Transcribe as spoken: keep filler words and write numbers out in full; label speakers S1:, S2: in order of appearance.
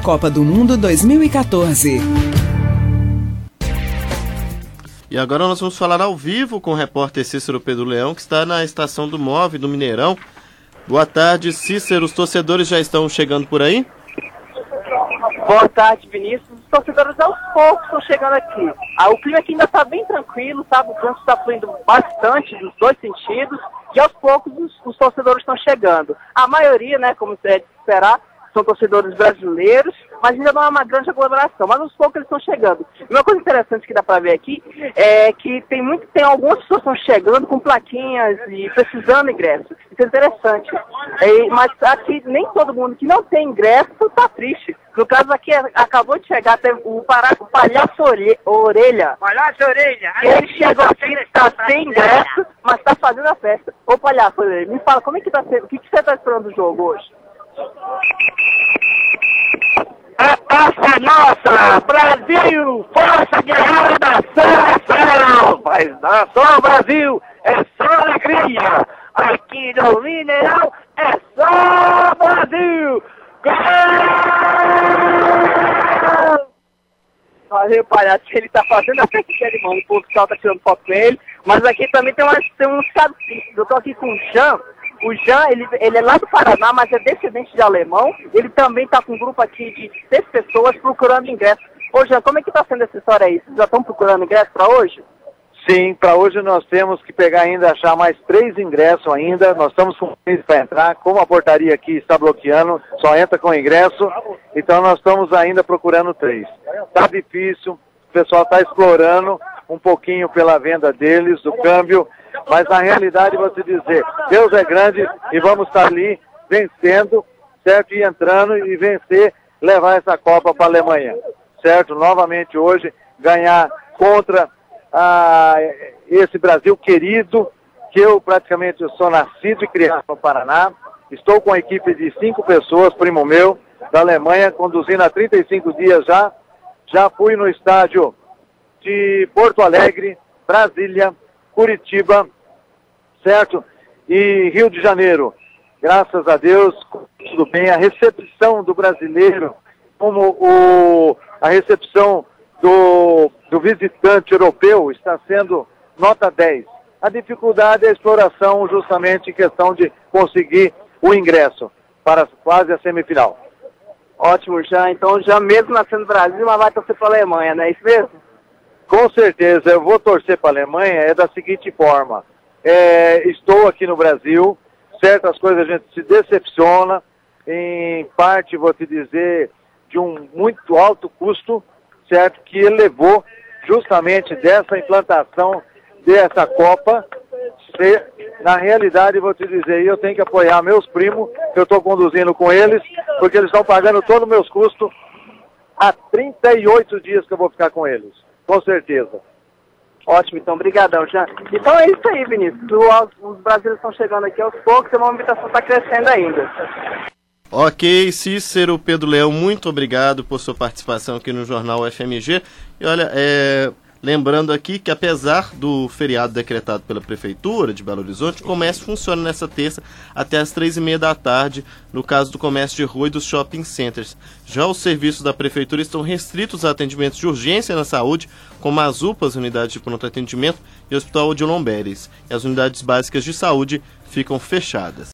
S1: Copa do Mundo dois mil e quatorze.
S2: E agora nós vamos falar ao vivo com o repórter Cícero Pedro Leão, que está na estação do Move, do Mineirão. Boa tarde, Cícero. Os torcedores já estão chegando por aí?
S3: Boa tarde, Vinícius. Os torcedores aos poucos estão chegando aqui. Ah, o clima aqui ainda está bem tranquilo, sabe? O trânsito está fluindo bastante dos dois sentidos e aos poucos os, os torcedores estão chegando. A maioria, né, como você é de esperar, são torcedores brasileiros, mas ainda não é uma grande aglomeração, mas aos poucos eles estão chegando. E uma coisa interessante que dá para ver aqui é que tem, muito, tem algumas pessoas que estão chegando com plaquinhas e precisando de ingresso. Isso é interessante. É, mas aqui nem todo mundo que não tem ingresso está triste. No caso aqui, acabou de chegar até o, para, o palhaço ore, Orelha.
S4: Palhaço Orelha.
S3: Ele chegou aqui, está sem ingresso, mas está fazendo a festa. Ô palhaço Orelha, me fala, como é que tá sendo, o que, que você está esperando do jogo hoje?
S4: A taça nossa, Brasil, força guerreira da seleção. Mas não só Brasil, é só alegria. Aqui no Mineirão é só Brasil.
S3: Olha o palhaço, ele tá fazendo a festa de alemão, o povo tá tirando foto com ele, mas aqui também tem, umas, tem uns caras. Eu tô aqui com o Jean. O Jean, ele, ele é lá do Paraná, mas é descendente de alemão. Ele também tá com um grupo aqui de seis pessoas procurando ingresso. Ô Jean, como é que tá sendo essa história aí? Vocês já estão procurando ingresso para hoje?
S5: Sim, para hoje nós temos que pegar ainda, achar mais três ingressos ainda. Nós estamos com três para entrar. Como a portaria aqui está bloqueando, só entra com ingresso. Então nós estamos ainda procurando três. Tá difícil, o pessoal está explorando um pouquinho pela venda deles, do câmbio. Mas na realidade, vou te dizer, Deus é grande e vamos estar ali vencendo, certo? E entrando e vencer, levar essa Copa para a Alemanha, certo? Novamente hoje, ganhar contra ah, esse Brasil querido, que eu praticamente eu sou nascido e criado no Paraná. Estou com a equipe de cinco pessoas, primo meu, da Alemanha, conduzindo há trinta e cinco dias já. Já fui no estádio de Porto Alegre, Brasília, Curitiba, certo? E Rio de Janeiro. Graças a Deus, tudo bem. A recepção do brasileiro, como o, a recepção do, do visitante europeu está sendo nota dez. A dificuldade é a exploração, justamente em questão de conseguir o ingresso para quase a semifinal.
S3: Ótimo, já. Então, já mesmo nascendo no Brasil, mas vai torcer para a Alemanha, não é isso mesmo?
S5: Com certeza, eu vou torcer para a Alemanha é da seguinte forma. É, estou aqui no Brasil, certas coisas a gente se decepciona, em parte, vou te dizer, de um muito alto custo, certo, que elevou justamente dessa implantação dessa Copa. Se, na realidade, vou te dizer, eu tenho que apoiar meus primos, que eu estou conduzindo com eles, porque eles estão pagando todos os meus custos há trinta e oito dias que eu vou ficar com eles. Com certeza.
S3: Ótimo, então, brigadão, Jean. Então é isso aí, Vinícius. Os, os brasileiros estão chegando aqui aos poucos e a movimentação está crescendo ainda.
S2: Ok, Cícero Pedro Leão, muito obrigado por sua participação aqui no Jornal F M G. E olha, é... lembrando aqui que apesar do feriado decretado pela Prefeitura de Belo Horizonte, o comércio funciona nessa terça até as três e meia da tarde, no caso do comércio de rua e dos shopping centers. Já os serviços da Prefeitura estão restritos a atendimentos de urgência na saúde, como as U P As, unidades de pronto atendimento, e o Hospital de Lomberes. E as unidades básicas de saúde ficam fechadas.